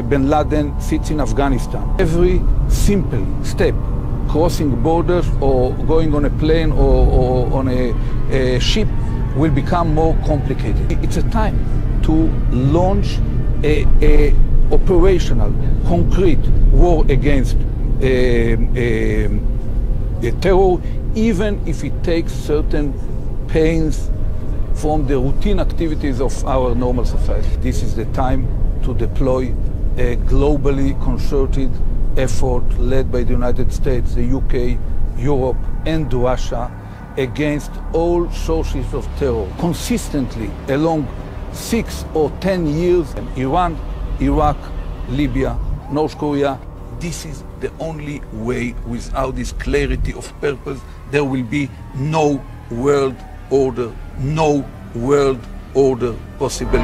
bin Laden sits in Afghanistan. Every simple step, crossing borders or going on a plane or on a ship, will become more complicated. It's a time to launch a operational, concrete war against terror, even if it takes certain pains from the routine activities of our normal society. This is the time to deploy a globally concerted effort led by the United States, the UK, Europe, and Russia against all sources of terror. Consistently along 6 or 10 years, Iran, Iraq, Libya, North Korea. This is the only way. Without this clarity of purpose, there will be no world order, no world order possible.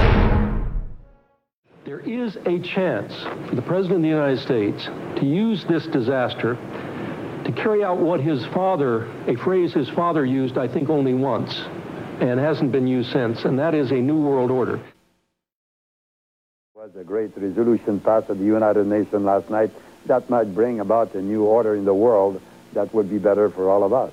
There is a chance for the President of the United States to use this disaster to carry out what his father, a phrase his father used, I think, only once, and hasn't been used since, and that is a new world order. Was a great resolution passed at the United Nations last night that might bring about a new order in the world that would be better for all of us.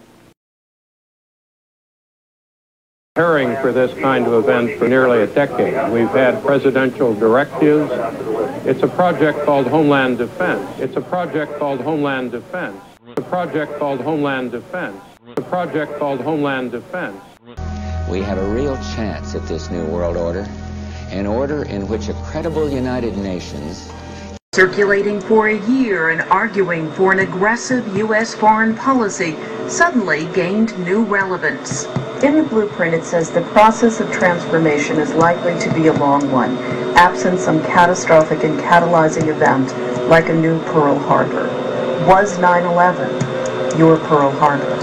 Preparing for this kind of event for nearly a decade. We've had presidential directives. It's a project called Homeland Defense. It's a project called Homeland Defense. It's a project called Homeland Defense. It's a project called Homeland Defense. We have a real chance at this new world order, an order in which a credible United Nations, circulating for a year and arguing for an aggressive U.S. foreign policy, suddenly gained new relevance. In the blueprint, it says the process of transformation is likely to be a long one, absent some catastrophic and catalyzing event like a new Pearl Harbor. Was 9/11 your Pearl Harbor?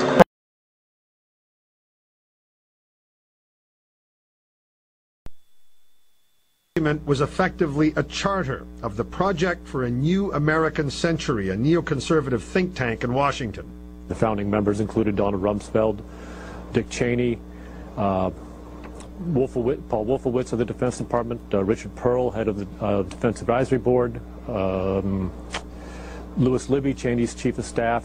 Was effectively a charter of the Project for a New American Century, a neoconservative think tank in Washington. The founding members included Donald Rumsfeld, Dick Cheney, Paul Wolfowitz of the Defense Department, Richard Pearl, head of the Defense Advisory Board, Louis Libby, Cheney's chief of staff,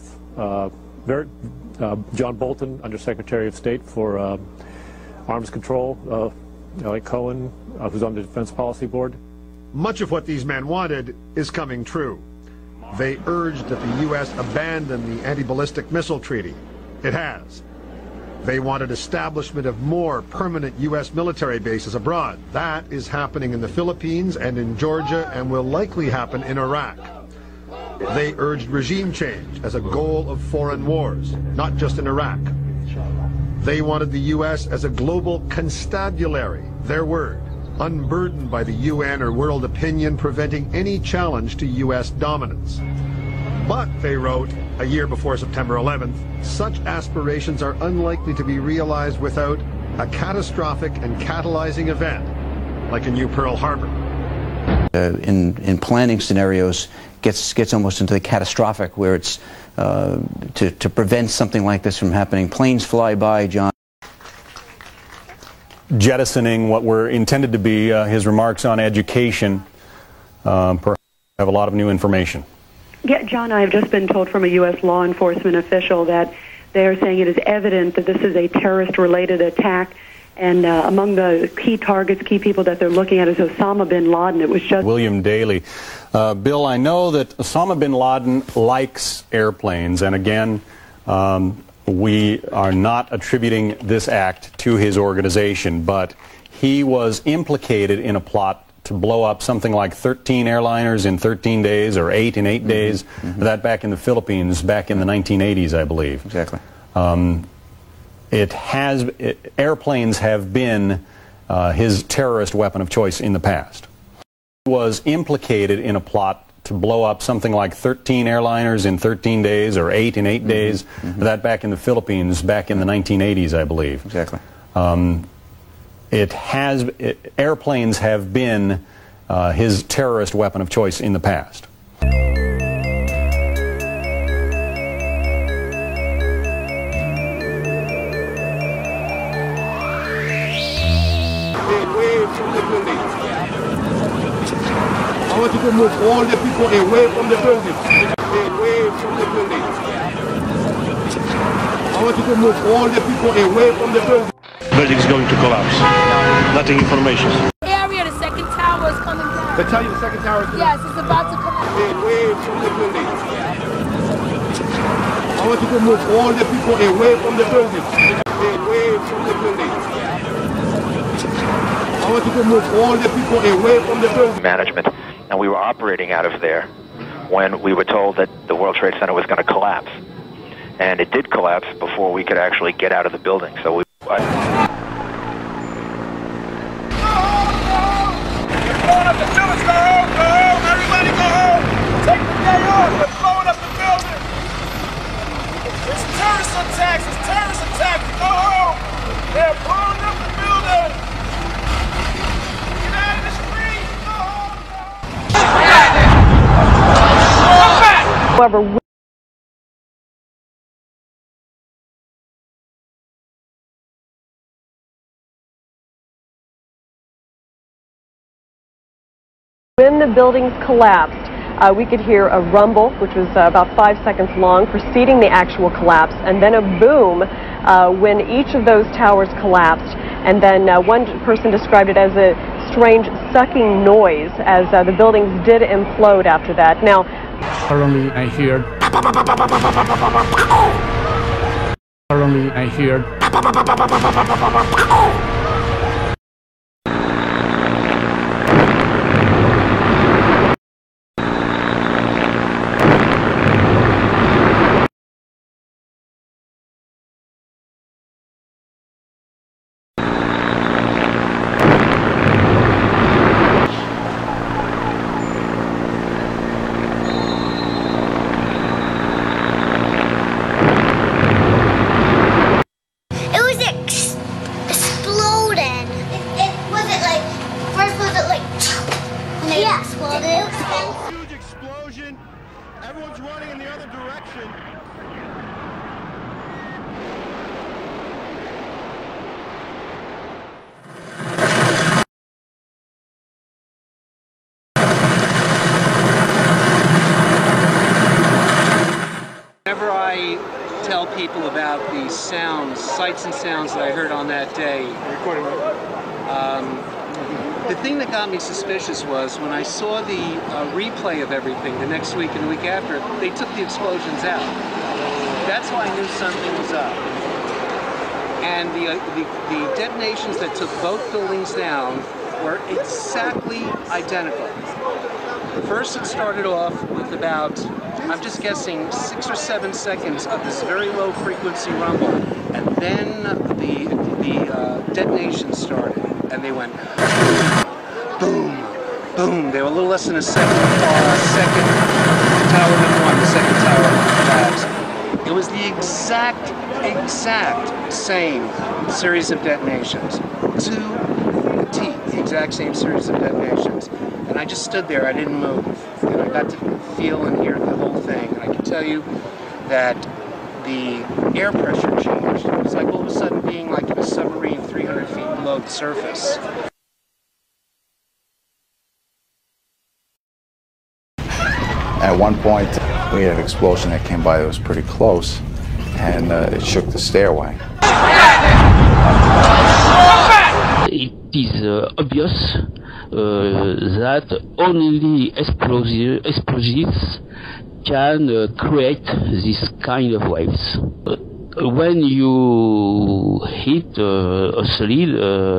John Bolton, Undersecretary of State for Arms Control, Elliot Cohen, who's on the Defense Policy Board. Much of what these men wanted is coming true. They urged that the U.S. abandon the anti-ballistic missile treaty. It has. They wanted establishment of more permanent U.S. military bases abroad. That is happening in the Philippines and in Georgia and will likely happen in Iraq. They urged regime change as a goal of foreign wars, not just in Iraq. They wanted the U.S. as a global constabulary, their word, unburdened by the UN or world opinion, preventing any challenge to U.S. dominance. But, they wrote, a year before September 11th, such aspirations are unlikely to be realized without a catastrophic and catalyzing event, like a new Pearl Harbor. In planning scenarios, gets almost into the catastrophic, where it's to prevent something like this from happening. Planes fly by, John. Jettisoning what were intended to be his remarks on education, perhaps have a lot of new information. Yeah, John, I have just been told from a U.S. law enforcement official that they are saying it is evident that this is a terrorist-related attack, and among the key targets, key people that they're looking at is Osama bin Laden. It was just William Daley. Bill, I know that Osama bin Laden likes airplanes, and again, we are not attributing this act to his organization, but he was implicated in a plot to blow up something like 13 airliners in 13 days, or 8 in 8 days, that back in the Philippines back in the 1980s, I believe. Exactly. Airplanes have been his terrorist weapon of choice in the past. He was implicated in a plot to blow up something like 13 airliners in 13 days, or 8 in 8 days, that back in the Philippines back in the 1980s, I believe. Exactly. Airplanes have been his terrorist weapon of choice in the past. I want you to move all the people away from the building. Away from the building. I want you to move all the people away from the building. Building is going to collapse. Nothing information. Area, the second tower is coming down. They tell you the second tower is coming down? Yes, it's about to collapse. Away from the building. I want you to move all the people away from the building. Away from the building. I want you to move all the people away from the building. Management, and we were operating out of there when we were told that the World Trade Center was going to collapse. And it did collapse before we could actually get out of the building. So we... Everybody go home! Take the day off! They're blowing up the building! It's terrorist attacks! It's terrorist attacks! Go home! They're blowing up the building! Get out of the street! Go home! Come back! However, when the buildings collapsed, we could hear a rumble, which was about 5 seconds long, preceding the actual collapse, and then a boom when each of those towers collapsed. And then one person described it as a strange sucking noise as the buildings did implode after that. Now, currently I hear. Currently I hear. Huge explosion. Everyone's running in the other direction. Whenever I tell people about the sounds, sights and sounds that I heard on that day, the thing that got me suspicious was when I saw the replay of everything the next week and the week after, they took the explosions out. That's why I knew something was up. And the detonations that took both buildings down were exactly identical. First, it started off with about, I'm just guessing, 6 or 7 seconds of this very low frequency rumble, and then the detonation started, and they went boom, boom. They were a little less than a second second. Tower number one, the second tower collapsed. It was the exact same series of detonations, to the T, the exact same series of detonations. And I just stood there, I didn't move. And I got to feel and hear the whole thing. And I can tell you that the air pressure changed. It was like all of a sudden being like in a submarine 300 feet below the surface. At one point, we had an explosion that came by that was pretty close, and it shook the stairway. It is obvious that only explosives can create this kind of waves. When you hit a solid,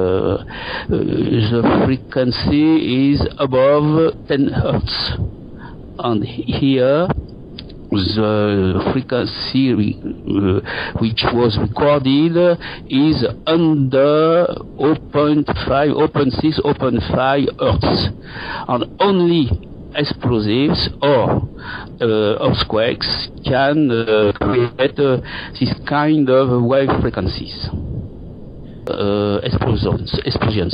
the frequency is above 10 Hertz. And here, the frequency which was recorded is under 0.5, 0.6, 0.5 Hertz. And only explosives or earthquakes can create this kind of wave frequencies. Explosions.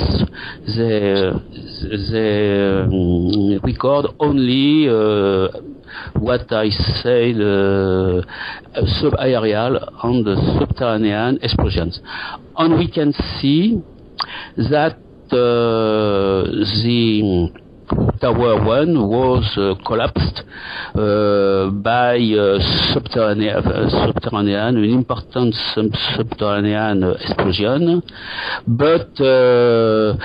They record only what I said, subaerial and subterranean explosions. And we can see that the Tower 1 was collapsed by subterranean, an important subterranean explosion, but the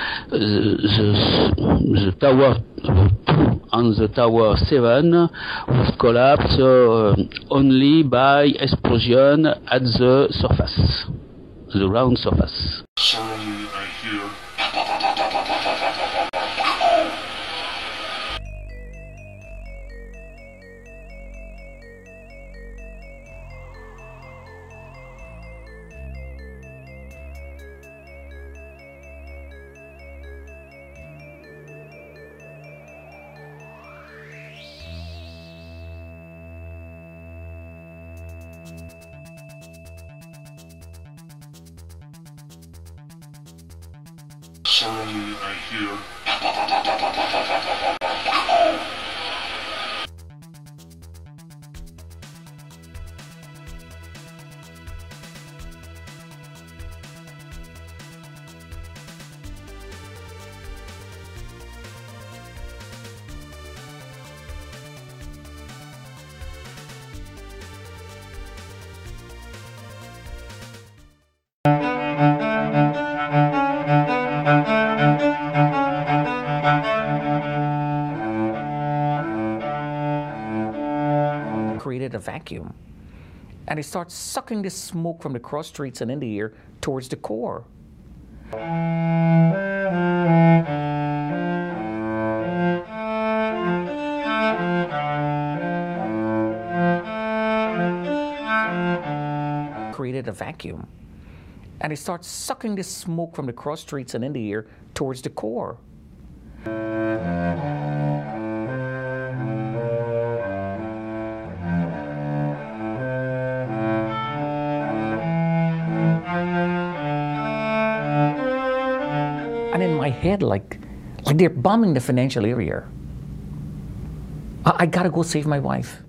Tower 2 and the Tower 7 was collapsed only by explosion at the surface, the ground surface. Suddenly I hear Suddenly I hear created a vacuum. And it starts sucking the smoke from the cross streets and in the air towards the core. Created a vacuum. And it starts sucking the smoke from the cross streets and in the air towards the core. And in my head, like they're bombing the financial area. I gotta go save my wife.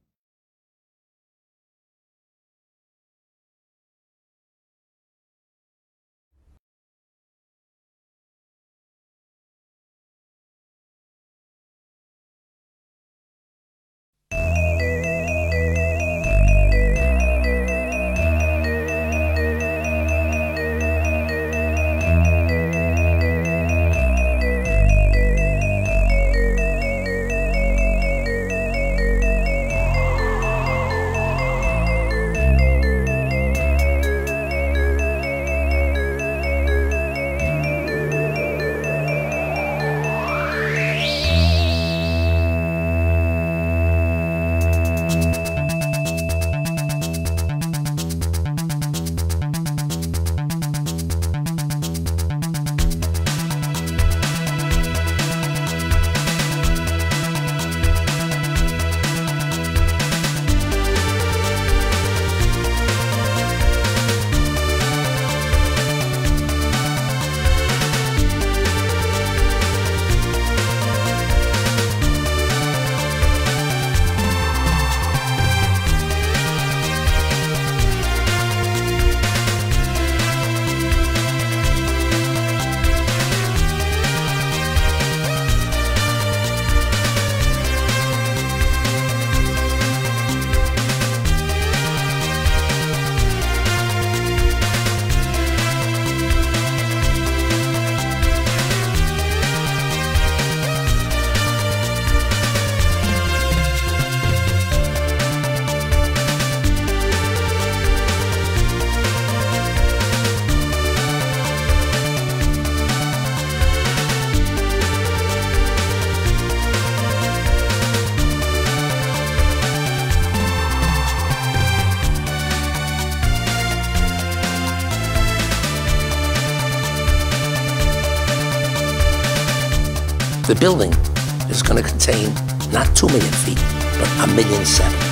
The building is going to contain not 2 million feet, but 1.7 million.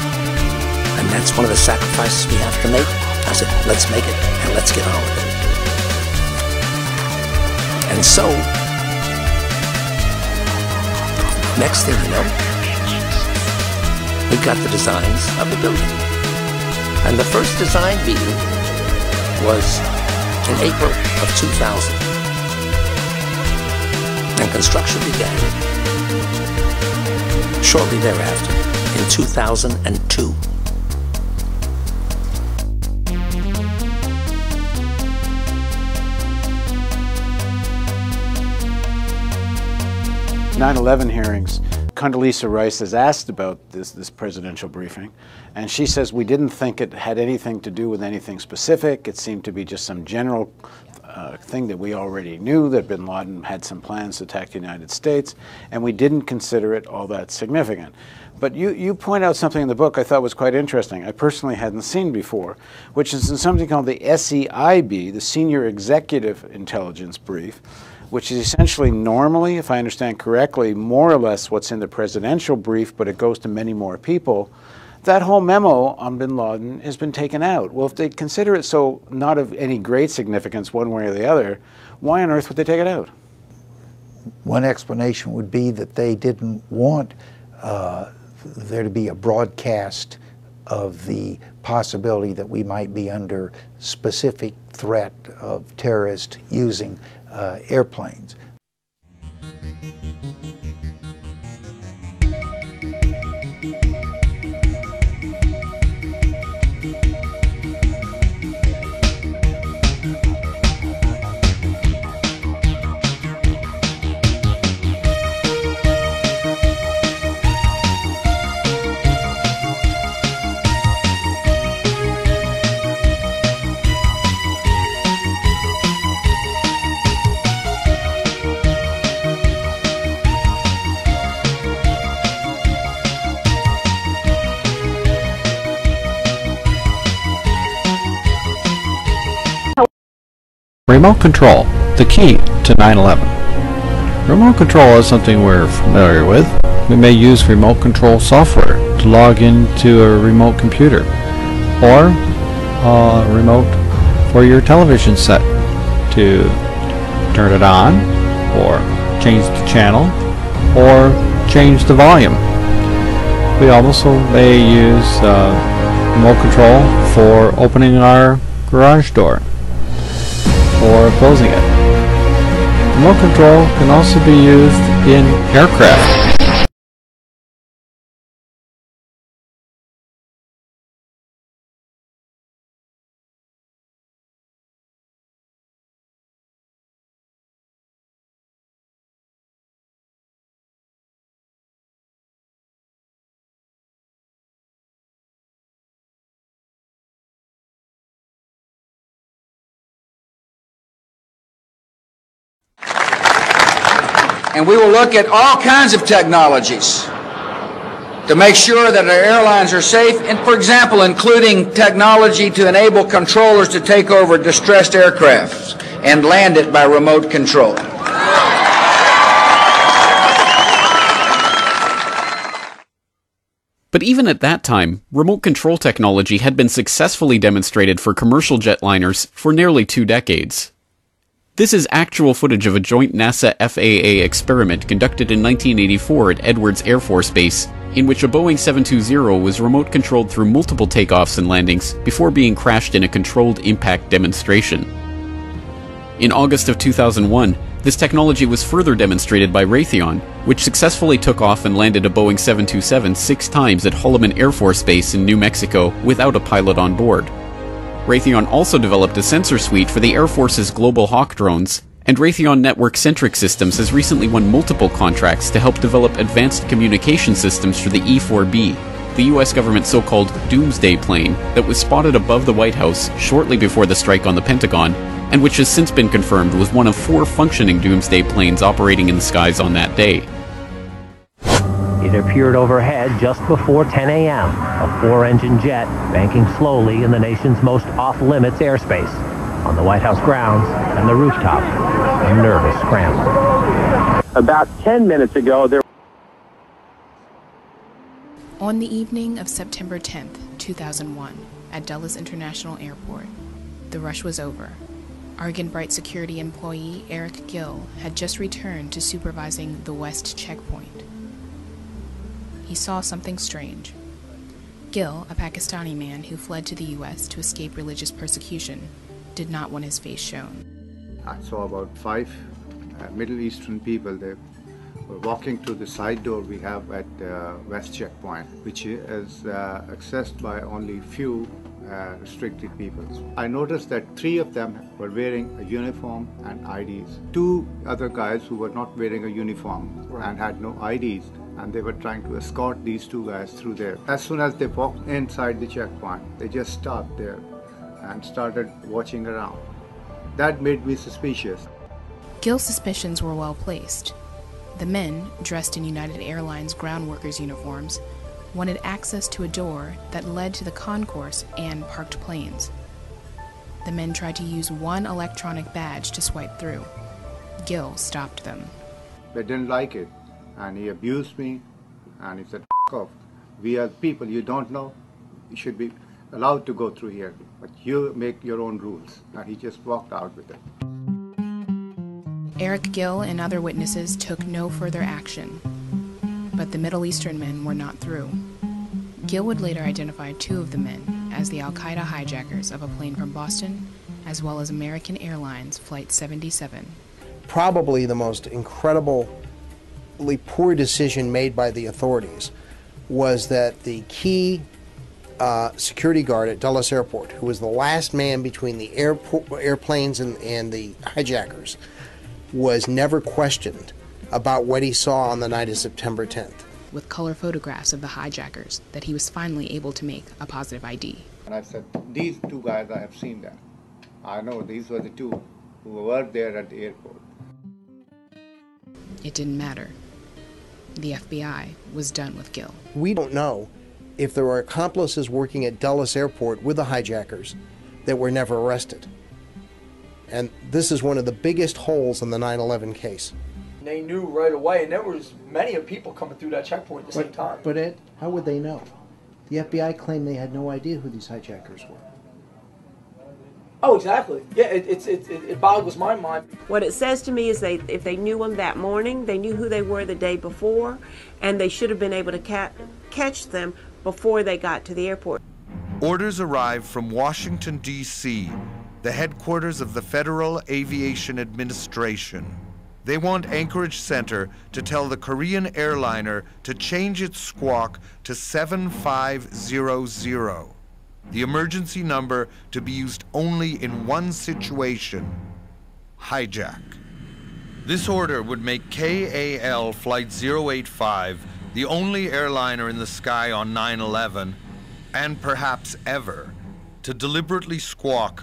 And that's one of the sacrifices we have to make. I said, let's make it and let's get on with it. And so, next thing you know, we got the designs of the building. And the first design meeting was in April of 2000. And construction began Shortly thereafter, in 2002, (9/11) hearings, Condoleezza Rice is asked about this presidential briefing, and she says, we didn't think it had anything to do with anything specific. It seemed to be just some general thing that we already knew, that bin Laden had some plans to attack the United States, and we didn't consider it all that significant. But you point out something in the book I thought was quite interesting, I personally hadn't seen before, which is in something called the SEIB, the Senior Executive Intelligence Brief, which is essentially normally, if I understand correctly, more or less what's in the presidential brief, but it goes to many more people. That whole memo on bin Laden has been taken out. Well, if they consider it so not of any great significance one way or the other, why on earth would they take it out? One explanation would be that they didn't want there to be a broadcast of the possibility that we might be under specific threat of terrorists using airplanes. Remote control, the key to 9/11. Remote control is something we're familiar with. We may use remote control software to log into a remote computer, or a remote for your television set to turn it on, or change the channel, or change the volume. We also may use remote control for opening our garage door or closing it. Remote control can also be used in aircraft. And we will look at all kinds of technologies to make sure that our airlines are safe, and for example, including technology to enable controllers to take over distressed aircraft and land it by remote control. But even at that time, remote control technology had been successfully demonstrated for commercial jetliners for nearly 2 decades. This is actual footage of a joint NASA-FAA experiment conducted in 1984 at Edwards Air Force Base, in which a Boeing 720 was remote-controlled through multiple takeoffs and landings before being crashed in a controlled impact demonstration. In August of 2001, this technology was further demonstrated by Raytheon, which successfully took off and landed a Boeing 727 6 times at Holloman Air Force Base in New Mexico without a pilot on board. Raytheon also developed a sensor suite for the Air Force's Global Hawk drones, and Raytheon Network-Centric Systems has recently won multiple contracts to help develop advanced communication systems for the E-4B, the US government's so-called doomsday plane that was spotted above the White House shortly before the strike on the Pentagon, and which has since been confirmed was one of 4 functioning doomsday planes operating in the skies on that day. It appeared overhead just before 10 a.m., a 4-engine jet banking slowly in the nation's most off-limits airspace. On the White House grounds and the rooftop, a nervous scramble. About 10 minutes ago, there... On the evening of September 10th, 2001, at Dulles International Airport, the rush was over. Argonne-Bright security employee Eric Gill had just returned to supervising the West checkpoint. He saw something strange. Gill, a Pakistani man who fled to the U.S. to escape religious persecution, did not want his face shown. I saw about 5 Middle Eastern people. They We're walking through the side door we have at West Checkpoint, which is accessed by only few restricted people. I noticed that 3 of them were wearing a uniform and IDs. 2 other guys who were not wearing a uniform and had no IDs, and they were trying to escort these 2 guys through there. As soon as they walked inside the checkpoint, they just stopped there and started watching around. That made me suspicious. Gill's suspicions were well placed. The men, dressed in United Airlines ground workers' uniforms, wanted access to a door that led to the concourse and parked planes. The men tried to use one electronic badge to swipe through. Gill stopped them. They didn't like it, and he abused me, and he said, "F off. We are people you don't know. You should be allowed to go through here, but you make your own rules." And he just walked out with it. Eric Gill and other witnesses took no further action, but the Middle Eastern men were not through. Gill would later identify 2 of the men as the Al-Qaeda hijackers of a plane from Boston, as well as American Airlines Flight 77. Probably the most incredibly poor decision made by the authorities was that the key security guard at Dulles Airport, who was the last man between the airplanes and the hijackers, was never questioned about what he saw on the night of September 10th. With color photographs of the hijackers that he was finally able to make a positive ID. And I said, "These 2 guys, I have seen them. I know these were the 2 who were there at the airport." It didn't matter. The FBI was done with Gill. We don't know if there were accomplices working at Dulles Airport with the hijackers that were never arrested. And this is one of the biggest holes in the 9/11 case. They knew right away, and there was many of people coming through that checkpoint at the same time. But Ed, how would they know? The FBI claimed they had no idea who these hijackers were. Oh, exactly. Yeah, it boggles my mind. What it says to me is if they knew them that morning, they knew who they were the day before, and they should have been able to catch them before they got to the airport. Orders arrived from Washington, D.C., the headquarters of the Federal Aviation Administration. They want Anchorage Center to tell the Korean airliner to change its squawk to 7500, the emergency number to be used only in one situation: hijack. This order would make KAL Flight 085 the only airliner in the sky on 9/11, and perhaps ever, to deliberately squawk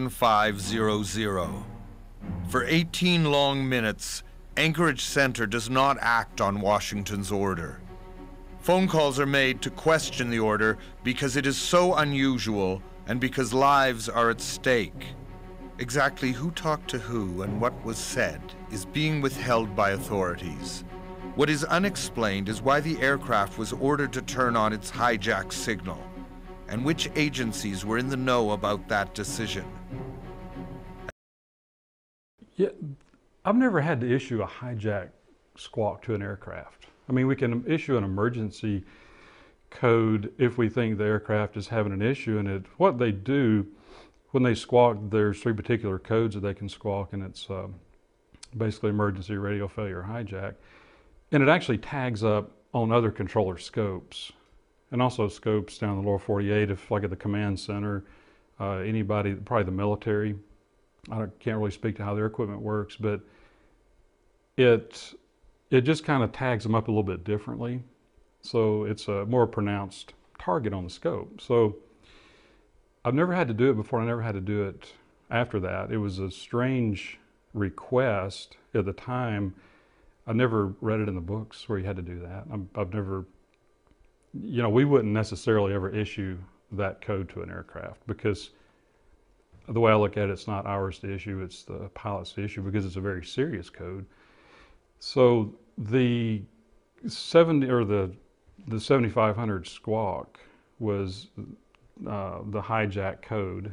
7500. For 18 long minutes, Anchorage Center does not act on Washington's order. Phone calls are made to question the order because it is so unusual and because lives are at stake. Exactly who talked to who and what was said is being withheld by authorities. What is unexplained is why the aircraft was ordered to turn on its hijack signal, and which agencies were in the know about that decision. Yeah, I've never had to issue a hijack squawk to an aircraft. I mean, we can issue an emergency code if we think the aircraft is having an issue, and what they do when they squawk, there's 3 particular codes that they can squawk, and it's basically emergency radio failure hijack. And it actually tags up on other controller scopes, and also scopes down the lower 48, if like at the command center, anybody, probably the military. I can't really speak to how their equipment works, but it just kind of tags them up a little bit differently. So it's a more pronounced target on the scope. So I've never had to do it before. I never had to do it after that. It was a strange request at the time. I never read it in the books where you had to do that. I've never, you know, we wouldn't necessarily ever issue that code to an aircraft because the way I look at it, it's not ours to issue, it's the pilot's to issue because it's a very serious code. So the 7500 squawk was the hijack code.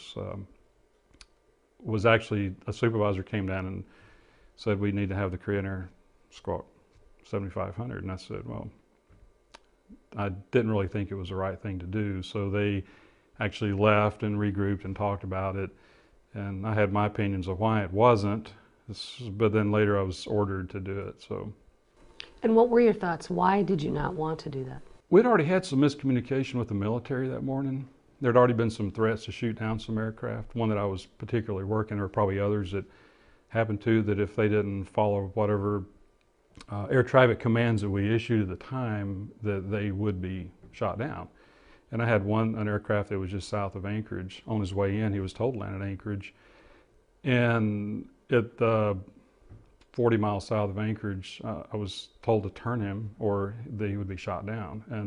Was actually a supervisor came down and said we need to have the Korean Air squawk 7500, and I said, well, I didn't really think it was the right thing to do, so they actually left and regrouped and talked about it, and I had my opinions of why it wasn't, but then later I was ordered to do it. So And what were your thoughts? Why did you not want to do that? We'd already had some miscommunication with the military that morning. There'd already been some threats to shoot down some aircraft, one that I was particularly working, or probably others that happened to, that if they didn't follow whatever air traffic commands that we issued at the time, that they would be shot down. And I had an aircraft that was just south of Anchorage. On his way in, he was told to land at Anchorage. And at 40 miles south of Anchorage, I was told to turn him or he would be shot down. And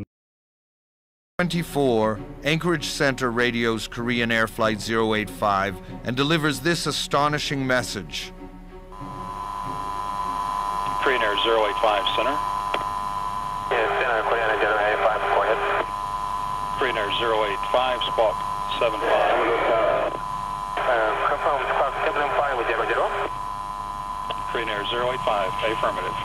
24, Anchorage Center radios Korean Air Flight 085 and delivers this astonishing message. Korean Air 085 Center. Yes, Center, Korean Air 085, go ahead. Korean Air 085, squawk 75. Confirm squawk 75 with 00. Korean Air 085, affirmative.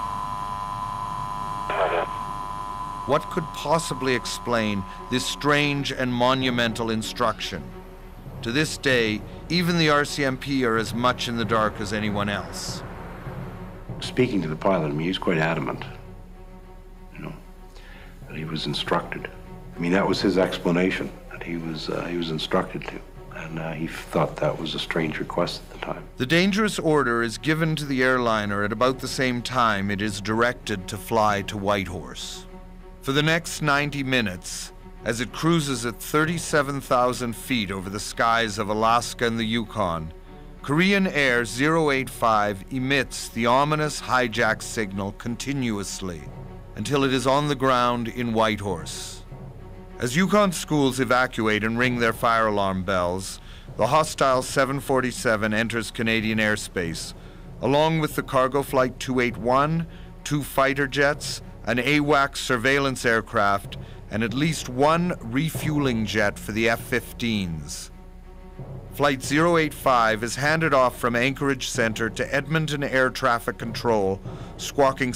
What could possibly explain this strange and monumental instruction? To this day, even the RCMP are as much in the dark as anyone else. Speaking to the pilot, I mean, he was quite adamant, that he was instructed. I mean, that was his explanation, that he was instructed to. And he thought that was a strange request at the time. The dangerous order is given to the airliner at about the same time it is directed to fly to Whitehorse. For the next 90 minutes, as it cruises at 37,000 feet over the skies of Alaska and the Yukon, Korean Air 085 emits the ominous hijack signal continuously until it is on the ground in Whitehorse. As Yukon schools evacuate and ring their fire alarm bells, the hostile 747 enters Canadian airspace, along with the cargo flight 281, 2 fighter jets, an AWACS surveillance aircraft, and at least 1 refueling jet for the F-15s. Flight 085 is handed off from Anchorage Center to Edmonton Air Traffic Control, squawking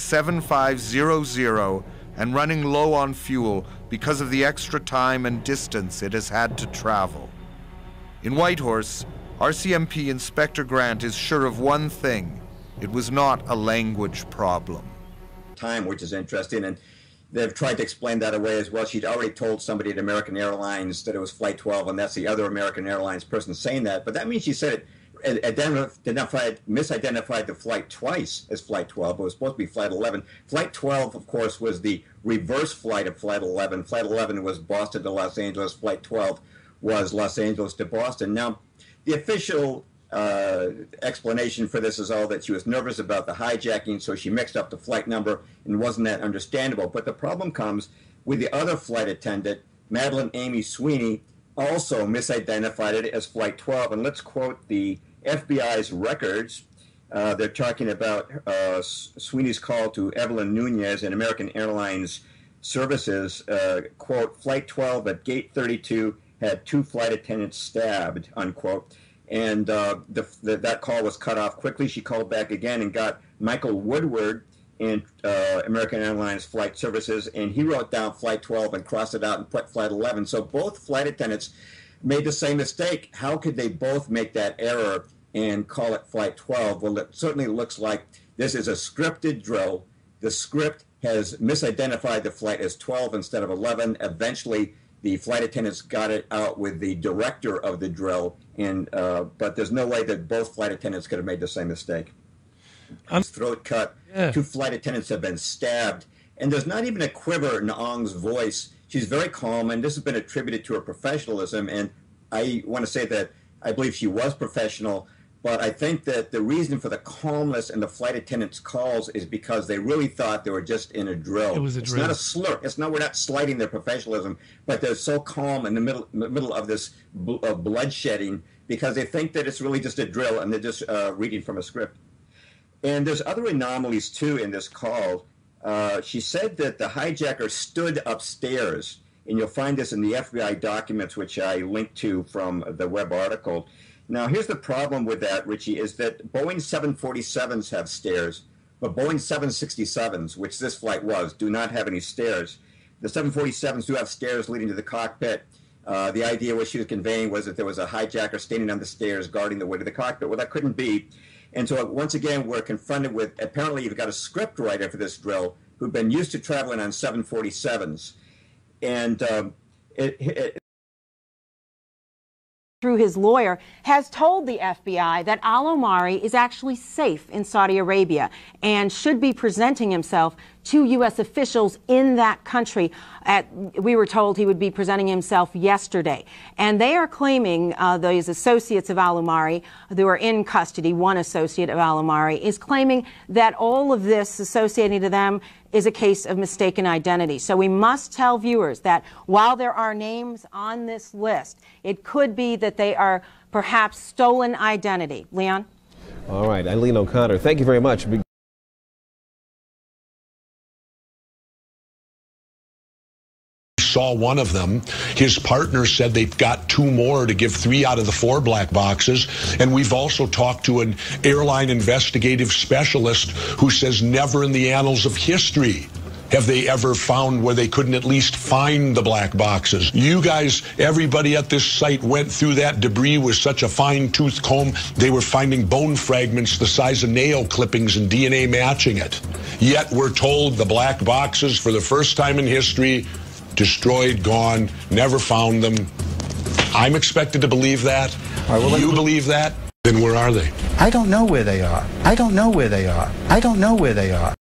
7500 and running low on fuel because of the extra time and distance it has had to travel. In Whitehorse, RCMP Inspector Grant is sure of one thing: it was not a language problem. Time, which is interesting, and they've tried to explain that away as well. She'd already told somebody at American Airlines that it was Flight 12, and that's the other American Airlines person saying that. But that means she said it misidentified the flight twice as Flight 12. It was supposed to be Flight 11. Flight 12, of course, was the reverse flight of Flight 11. Flight 11 was Boston to Los Angeles. Flight 12 was Los Angeles to Boston. Now, the official explanation for this is all that she was nervous about the hijacking, so she mixed up the flight number and wasn't that understandable. But the problem comes with the other flight attendant, Madeline Amy Sweeney, also misidentified it as Flight 12. And let's quote the FBI's records. They're talking about Sweeney's call to Evelyn Nunez in American Airlines Services. Quote, Flight 12 at gate 32 had 2 flight attendants stabbed, unquote. And that call was cut off quickly. She called back again and got Michael Woodward in American Airlines Flight Services, and he wrote down Flight 12 and crossed it out and put Flight 11. So both flight attendants made the same mistake. How could they both make that error and call it Flight 12? Well, it certainly looks like this is a scripted drill. The script has misidentified the flight as 12 instead of 11. Eventually, the flight attendants got it out with the director of the drill, and but there's no way that both flight attendants could have made the same mistake. Throat cut. Yeah. 2 flight attendants have been stabbed, and there's not even a quiver in Ong's voice. She's very calm, and this has been attributed to her professionalism, and I want to say that I believe she was professional, but I think that the reason for the calmness in the flight attendants' calls is because they really thought they were just in a drill. It was a drill. It's not a slur. It's not, we're not slighting their professionalism, but they're so calm in the middle of this bloodshedding because they think that it's really just a drill and they're just reading from a script. And there's other anomalies, too, in this call. She said that the hijacker stood upstairs, and you'll find this in the FBI documents, which I linked to from the web article. Now, here's the problem with that, Richie, is that Boeing 747s have stairs, but Boeing 767s, which this flight was, do not have any stairs. The 747s do have stairs leading to the cockpit. The idea what she was conveying was that there was a hijacker standing on the stairs guarding the way to the cockpit. Well, that couldn't be. And so once again, we're confronted with, apparently you've got a script writer for this drill, who've been used to traveling on 747s. And through his lawyer, has told the FBI that al-Omari is actually safe in Saudi Arabia and should be presenting himself to U.S. officials in that country. We were told he would be presenting himself yesterday. And they are claiming, those associates of al-Omari who are in custody, one associate of al-Omari, is claiming that all of this associating to them is a case of mistaken identity. So we must tell viewers that while there are names on this list, it could be that they are perhaps stolen identity. Leon? All right, Eileen O'Connor, thank you very much. Saw one of them. His partner said they've got 2 more to give 3 out of the 4 black boxes. And we've also talked to an airline investigative specialist who says never in the annals of history have they ever found where they couldn't at least find the black boxes. You guys, everybody at this site went through that debris with such a fine-tooth comb. They were finding bone fragments the size of nail clippings and DNA matching it. Yet we're told the black boxes, for the first time in history, destroyed, gone, never found them. I'm expected to believe that. Right, well, you believe that? Then where are they? I don't know where they are. I don't know where they are. I don't know where they are.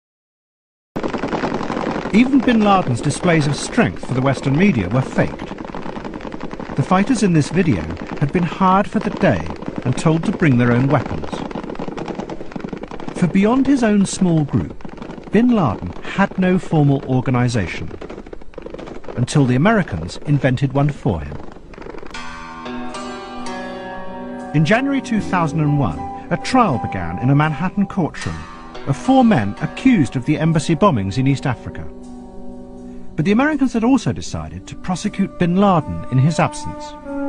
Even bin Laden's displays of strength for the Western media were faked. The fighters in this video had been hired for the day and told to bring their own weapons. For beyond his own small group, bin Laden had no formal organization, until the Americans invented one for him. In January 2001, a trial began in a Manhattan courtroom of 4 men accused of the embassy bombings in East Africa. But the Americans had also decided to prosecute bin Laden in his absence.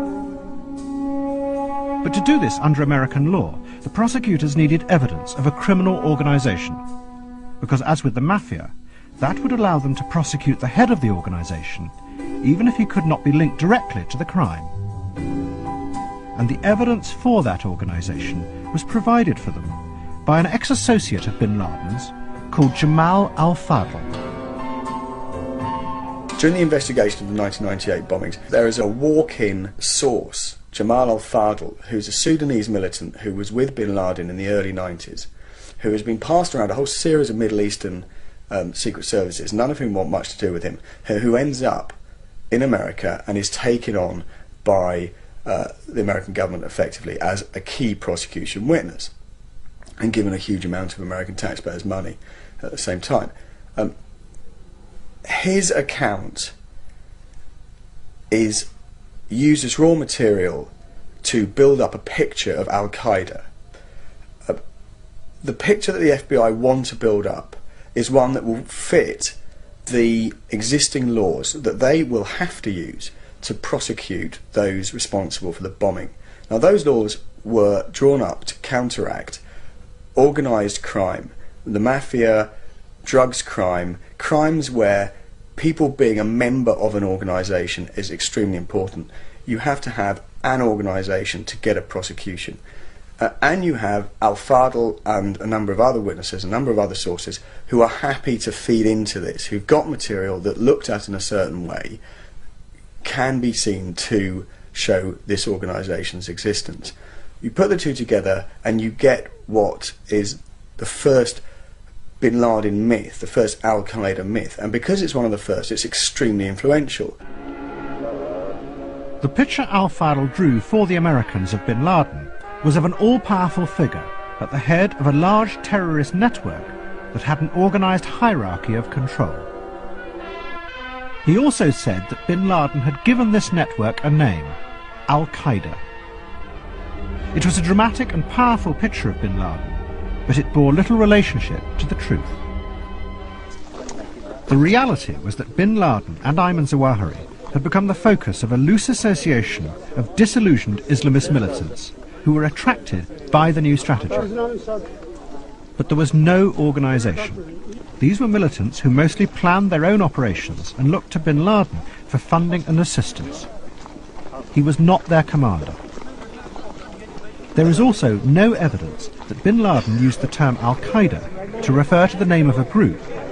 But to do this under American law, the prosecutors needed evidence of a criminal organization, because as with the mafia, that would allow them to prosecute the head of the organization, even if he could not be linked directly to the crime. And the evidence for that organization was provided for them by an ex-associate of bin Laden's called Jamal al-Fadl. During the investigation of the 1998 bombings, there is a walk-in source, Jamal al-Fadl, who's a Sudanese militant who was with bin Laden in the early 90s, who has been passed around a whole series of Middle Eastern secret services, none of whom want much to do with him, who ends up in America and is taken on by the American government effectively as a key prosecution witness and given a huge amount of American taxpayers' money at the same time. His account is used as raw material to build up a picture of Al-Qaeda. The picture that the FBI want to build up is one that will fit the existing laws that they will have to use to prosecute those responsible for the bombing. Now, those laws were drawn up to counteract organised crime, the mafia, drugs crime, crimes where people being a member of an organisation is extremely important. You have to have an organisation to get a prosecution. And you have al-Fadl and a number of other witnesses, a number of other sources who are happy to feed into this, who've got material that looked at in a certain way can be seen to show this organisation's existence. You put the two together and you get what is the first bin Laden myth, the first Al-Qaeda myth, and because it's one of the first, it's extremely influential. The picture al-Fadl drew for the Americans of bin Laden was of an all-powerful figure at the head of a large terrorist network that had an organised hierarchy of control. He also said that bin Laden had given this network a name, Al-Qaeda. It was a dramatic and powerful picture of bin Laden, but it bore little relationship to the truth. The reality was that bin Laden and Ayman Zawahiri had become the focus of a loose association of disillusioned Islamist militants who were attracted by the new strategy. But there was no organisation. These were militants who mostly planned their own operations and looked to bin Laden for funding and assistance. He was not their commander. There is also no evidence that bin Laden used the term Al-Qaeda to refer to the name of a group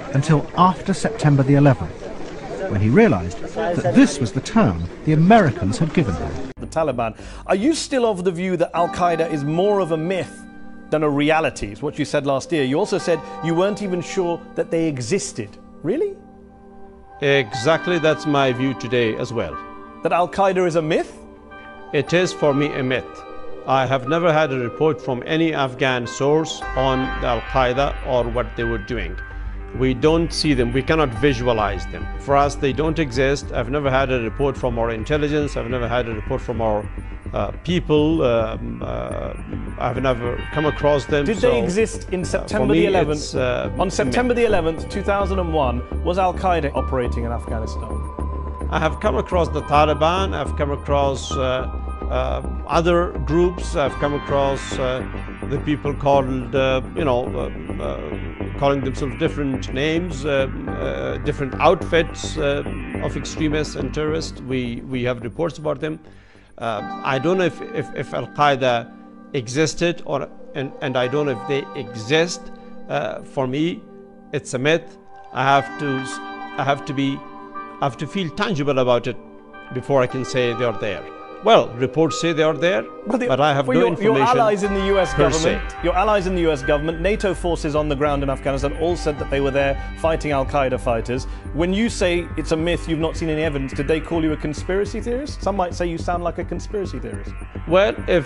until after September the 11th, when he realised that this was the term the Americans had given him. The Taliban. Are you still of the view that Al-Qaeda is more of a myth than a reality? It's what you said last year. You also said you weren't even sure that they existed. Really? Exactly, that's my view today as well. That Al-Qaeda is a myth? It is for me a myth. I have never had a report from any Afghan source on Al-Qaeda or what they were doing. We don't see them, we cannot visualize them. For us, they don't exist. I've never had a report from our intelligence, I've never had a report from our people, I've never come across them. Did they exist in September the 11th? On September the 11th, 2001, was Al-Qaeda operating in Afghanistan? I have come across the Taliban, I've come across other groups, I've come across the people called, calling themselves different names, different outfits of extremists and terrorists. We have reports about them. I don't know if Al-Qaeda existed and I don't know if they exist. For me, it's a myth. I have to feel tangible about it before I can say they are there. Well, reports say they are there, but I have no information. Your allies in the US government, se. your allies in the US government, NATO forces on the ground in Afghanistan all said that they were there fighting Al-Qaeda fighters. When you say it's a myth, you've not seen any evidence, did they call you a conspiracy theorist? Some might say you sound like a conspiracy theorist. Well, if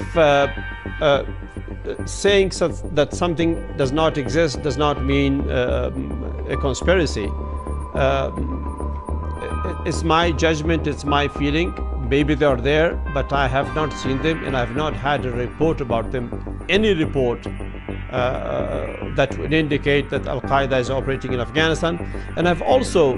saying that something does not exist does not mean a conspiracy. It's my judgment, it's my feeling. Maybe they are there, but I have not seen them and I have not had a report about them. Any report that would indicate that Al-Qaeda is operating in Afghanistan. And I've also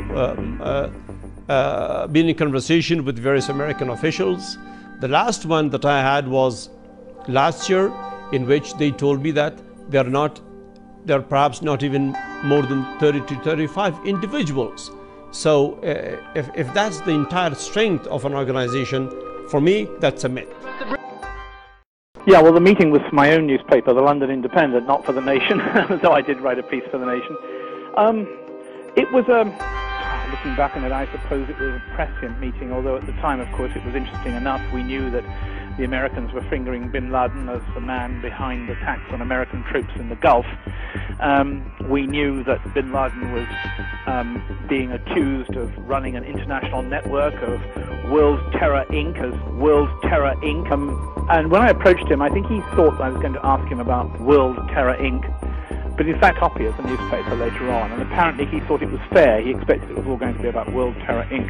been in conversation with various American officials. The last one that I had was last year, in which they told me that there are perhaps not even more than 30 to 35 individuals. So if that's the entire strength of an organization, for me, that's a myth. Yeah, well, the meeting was for my own newspaper, the London Independent, not for The Nation, though I did write a piece for The Nation. It was looking back on it, I suppose it was a prescient meeting, although at the time, of course, it was interesting enough. We knew that the Americans were fingering bin Laden as the man behind attacks on American troops in the Gulf. We knew that bin Laden was being accused of running an international network of World Terror Inc. as World Terror Inc. And when I approached him, I think he thought I was going to ask him about World Terror Inc. But in fact, copy of the newspaper later on. And apparently he thought it was fair. He expected it was all going to be about World Terror Inc.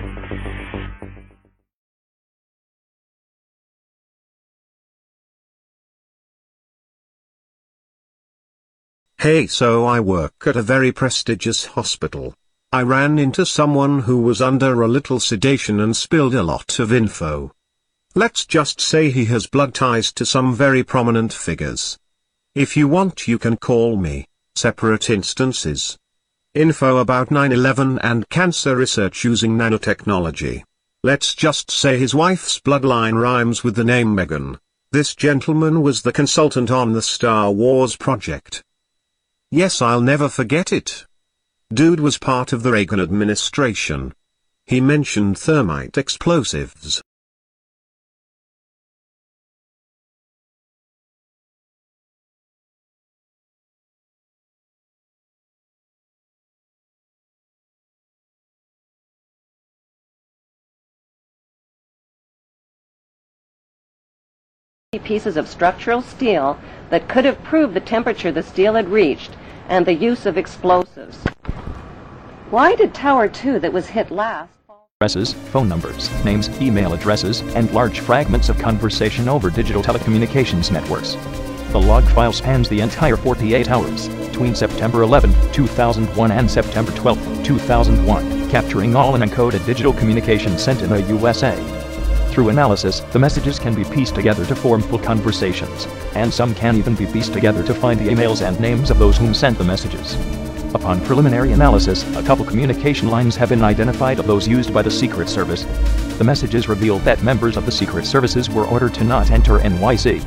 Hey, so I work at a very prestigious hospital. I ran into someone who was under a little sedation and spilled a lot of info. Let's just say he has blood ties to some very prominent figures. If you want, you can call me. Separate instances. Info about 9/11 and cancer research using nanotechnology. Let's just say his wife's bloodline rhymes with the name Meghan. This gentleman was the consultant on the Star Wars project. Yes, I'll never forget it. Dude was part of the Reagan administration. He mentioned thermite explosives. Pieces of structural steel that could have proved the temperature the steel had reached and the use of explosives. Why did Tower 2 that was hit last? Addresses, phone numbers, names, email addresses, and large fragments of conversation over digital telecommunications networks. The log file spans the entire 48 hours, between September 11, 2001 and September 12, 2001, capturing all unencoded digital communications sent in the USA. Through analysis, the messages can be pieced together to form full conversations, and some can even be pieced together to find the emails and names of those whom sent the messages. Upon preliminary analysis, a couple communication lines have been identified of those used by the Secret Service. The messages revealed that members of the Secret Services were ordered to not enter NYC.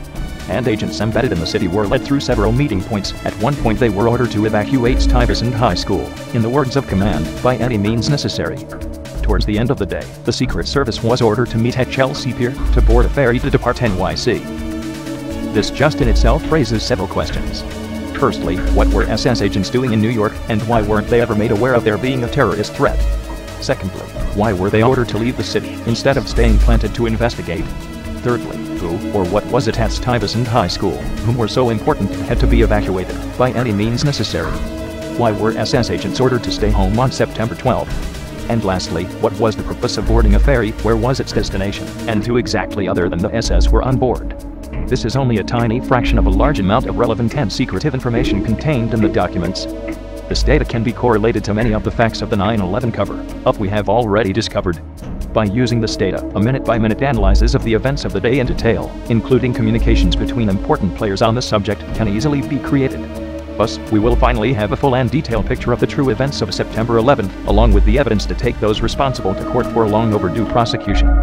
and agents embedded in the city were led through several meeting points. At one point they were ordered to evacuate Stuyvesant High School, in the words of command, by any means necessary. Towards the end of the day, the Secret Service was ordered to meet at Chelsea Pier to board a ferry to depart NYC. This just in itself raises several questions. Firstly, what were SS agents doing in New York, and why weren't they ever made aware of there being a terrorist threat? Secondly, why were they ordered to leave the city, instead of staying planted to investigate? Thirdly, who or what was it at Stuyvesant High School, whom were so important it had to be evacuated, by any means necessary? Why were SS agents ordered to stay home on September 12th? And lastly, what was the purpose of boarding a ferry, where was its destination, and who exactly other than the SS were on board? This is only a tiny fraction of a large amount of relevant and secretive information contained in the documents. This data can be correlated to many of the facts of the 9/11 cover-up we have already discovered. By using this data, a minute-by-minute analysis of the events of the day in detail, including communications between important players on the subject, can easily be created. Thus, we will finally have a full and detailed picture of the true events of September 11th, along with the evidence to take those responsible to court for long overdue prosecution.